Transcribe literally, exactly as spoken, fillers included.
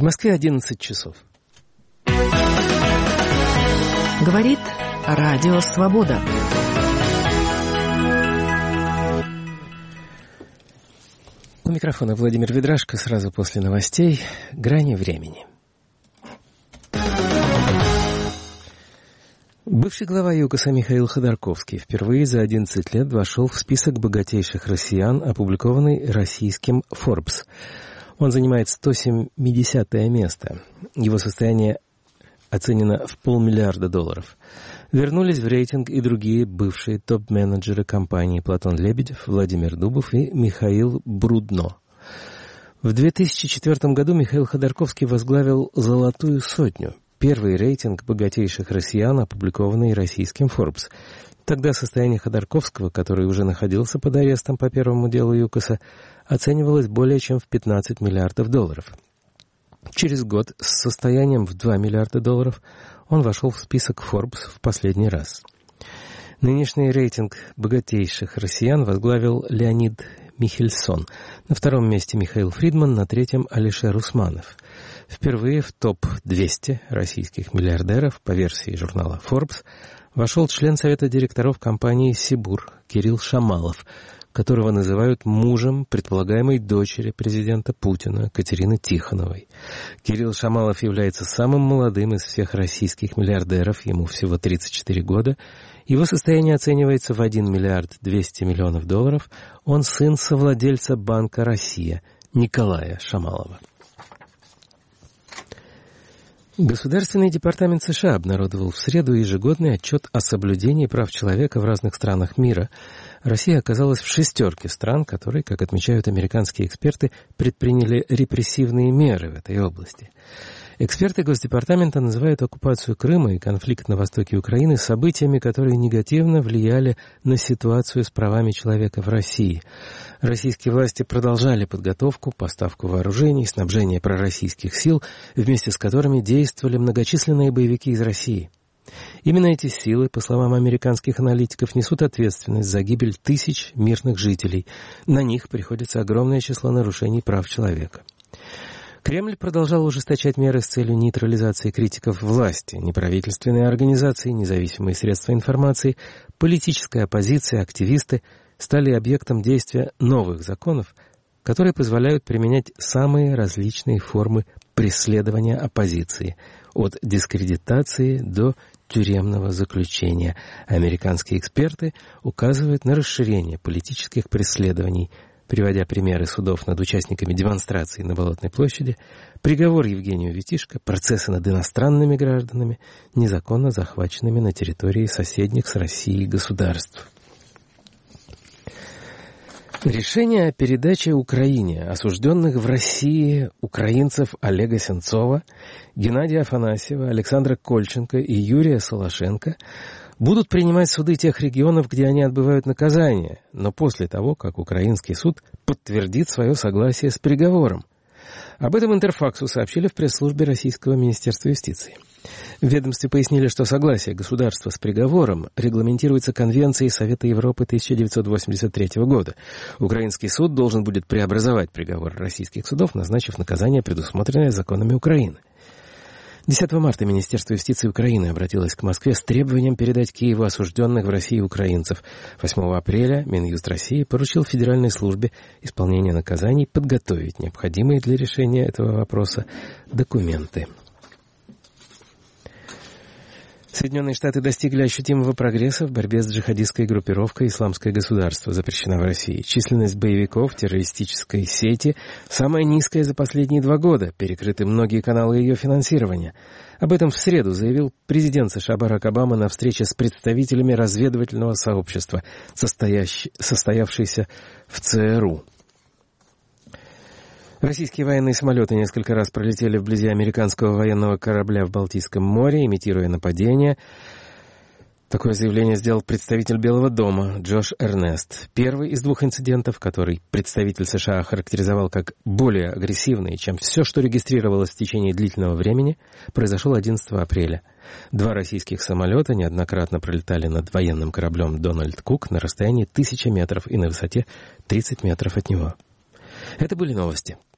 В Москве одиннадцать часов. Говорит Радио Свобода. У микрофона Владимир Ведрашко. Сразу после новостей «Грани времени». Бывший глава ЮКОСа Михаил Ходорковский впервые за одиннадцать лет вошел в список богатейших россиян, опубликованный российским Forbes. Он занимает сто семидесятое место. Его состояние оценено в полмиллиарда долларов. Вернулись в рейтинг и другие бывшие топ-менеджеры компании: Платон Лебедев, Владимир Дубов и Михаил Брудно. В две тысячи четвёртом году Михаил Ходорковский возглавил «Золотую сотню», первый рейтинг богатейших россиян, опубликованный российским Forbes. Тогда состояние Ходорковского, который уже находился под арестом по первому делу ЮКОСа, оценивалось более чем в пятнадцать миллиардов долларов. Через год с состоянием в два миллиарда долларов он вошел в список Forbes в последний раз. Нынешний рейтинг богатейших россиян возглавил Леонид Михельсон. На втором месте Михаил Фридман, на третьем Алишер Усманов. Впервые в топ двести российских миллиардеров по версии журнала Forbes вошел член совета директоров компании «Сибур» Кирилл Шамалов, которого называют мужем предполагаемой дочери президента Путина Катерины Тихоновой. Кирилл Шамалов является самым молодым из всех российских миллиардеров, ему всего тридцать четыре года. Его состояние оценивается в один миллиард двести миллионов долларов. Он сын совладельца Банка «Россия» Николая Шамалова. Государственный департамент США обнародовал в среду ежегодный отчет о соблюдении прав человека в разных странах мира. Россия оказалась в шестерке стран, которые, как отмечают американские эксперты, предприняли репрессивные меры в этой области. Эксперты Госдепартамента называют оккупацию Крыма и конфликт на востоке Украины событиями, которые негативно влияли на ситуацию с правами человека в России. Российские власти продолжали подготовку, поставку вооружений, снабжение пророссийских сил, вместе с которыми действовали многочисленные боевики из России. Именно эти силы, по словам американских аналитиков, несут ответственность за гибель тысяч мирных жителей. На них приходится огромное число нарушений прав человека. Кремль продолжал ужесточать меры с целью нейтрализации критиков власти. Неправительственные организации, независимые средства информации, политическая оппозиция, активисты стали объектом действия новых законов, которые позволяют применять самые различные формы преследования оппозиции, от дискредитации до тюремного заключения. Американские эксперты указывают на расширение политических преследований, приводя примеры судов над участниками демонстраций на Болотной площади, приговор Евгению Витишко, процессы над иностранными гражданами, незаконно захваченными на территории соседних с Россией государств. Решение о передаче Украине осужденных в России украинцев Олега Сенцова, Геннадия Афанасьева, Александра Кольченко и Юрия Солошенко будут принимать суды тех регионов, где они отбывают наказание, но после того, как украинский суд подтвердит свое согласие с приговором. Об этом Интерфаксу сообщили в пресс-службе Российского Министерства юстиции. В ведомстве пояснили, что согласие государства с приговором регламентируется Конвенцией Совета Европы тысяча девятьсот восемьдесят третьего года. Украинский суд должен будет преобразовать приговор российских судов, назначив наказание, предусмотренное законами Украины. десятого марта Министерство юстиции Украины обратилось к Москве с требованием передать Киеву осужденных в России украинцев. восьмого апреля Минюст России поручил Федеральной службе исполнения наказаний подготовить необходимые для решения этого вопроса документы. Соединенные Штаты достигли ощутимого прогресса в борьбе с джихадистской группировкой «Исламское государство», запрещена в России. Численность боевиков террористической сети самая низкая за последние два года, перекрыты многие каналы ее финансирования. Об этом в среду заявил президент США Барак Обама на встрече с представителями разведывательного сообщества, состоявшейся в ЦРУ. Российские военные самолеты несколько раз пролетели вблизи американского военного корабля в Балтийском море, имитируя нападение. Такое заявление сделал представитель Белого дома Джош Эрнест. Первый из двух инцидентов, который представитель США охарактеризовал как более агрессивный, чем все, что регистрировалось в течение длительного времени, произошел одиннадцатого апреля. Два российских самолета неоднократно пролетали над военным кораблем «Дональд Кук» на расстоянии тысячи метров и на высоте тридцать метров от него. Это были новости.